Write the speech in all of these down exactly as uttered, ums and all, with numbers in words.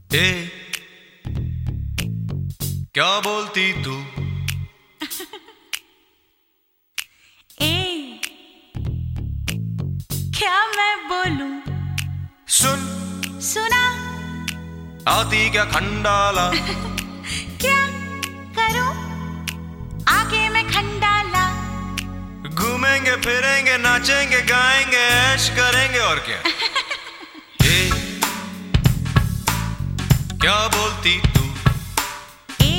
ए, क्या बोलती तू? ए, क्या मैं बोलूं? सुन सुना आती क्या खंडाला? क्या करूं आगे मैं खंडाला? घूमेंगे फिरेंगे नाचेंगे गाएंगे ऐश करेंगे और क्या? ए, क्या बोलती तू? ए,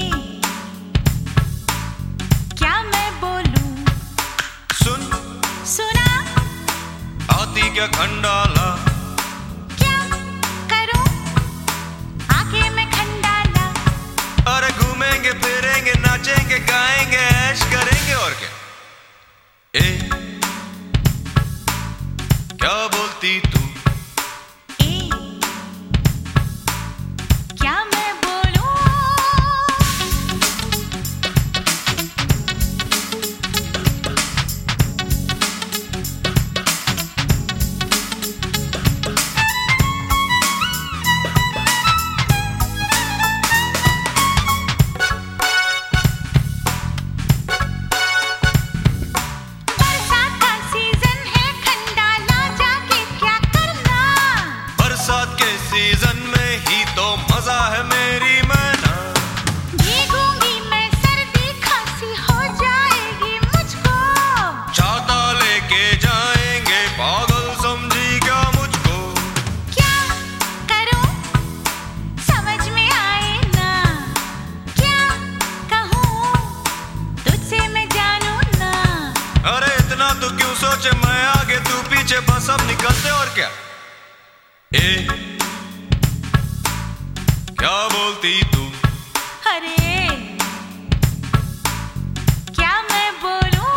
क्या मैं बोलूं? सुन सुना आती क्या खंडाला? क्या करूं आगे मैं खंडाला? अरे घूमेंगे फिरेंगे नाचेंगे गाएंगे ऐश करेंगे और क्या? ए, क्या बोलती तू? ए, क्या मैं बोलूं? बरसात का सीजन है खंडाला जाके क्या करना? बरसात के सीजन में ही तो मजा है मेरी मैना। भीगूंगी मैं सर्दी खांसी हो जाएगी मुझको। छाता लेके जाएंगे पागल समझी क्या मुझको? क्या करूं समझ में आए ना? क्या कहूं तुझसे मैं जानूं ना? अरे इतना तो क्यों सोचे, मैं आगे तू पीछे बस अब निकलते और क्या? ए, क्या बोलती तू? अरे क्या मैं बोलूं?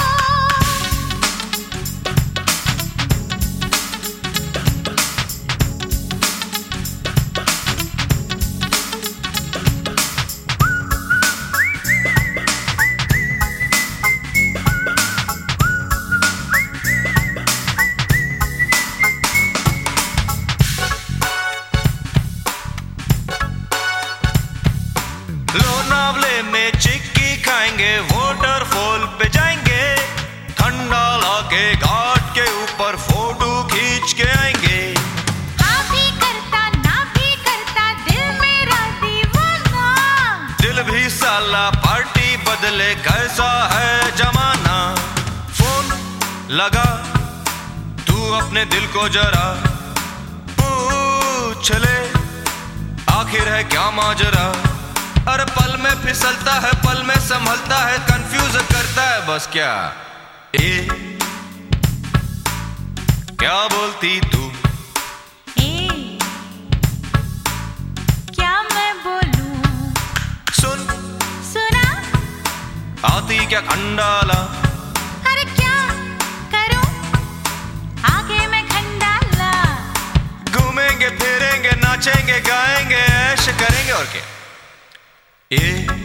लोनावले में चिक्की खाएंगे वाटरफॉल पे जाएंगे, खंडाला के घाट के ऊपर फोटो खींच के आएंगे। हाँ भी करता ना भी करता दिल मेरा दीवाना। दिल भी साला पार्टी बदले कैसा है जमाना। फोन लगा तू अपने दिल को जरा पूछ ले आखिर है क्या माजरा। अरे पल में फिसलता है पल में संभलता है कंफ्यूज करता है बस क्या? ए, क्या बोलती तू? ए, क्या मैं बोलूं? सुन सुना आती क्या खंडाला? अरे क्या करूं आगे मैं खंडाला? घूमेंगे फिरेंगे नाचेंगे गाएंगे ऐश करेंगे और क्या? ए,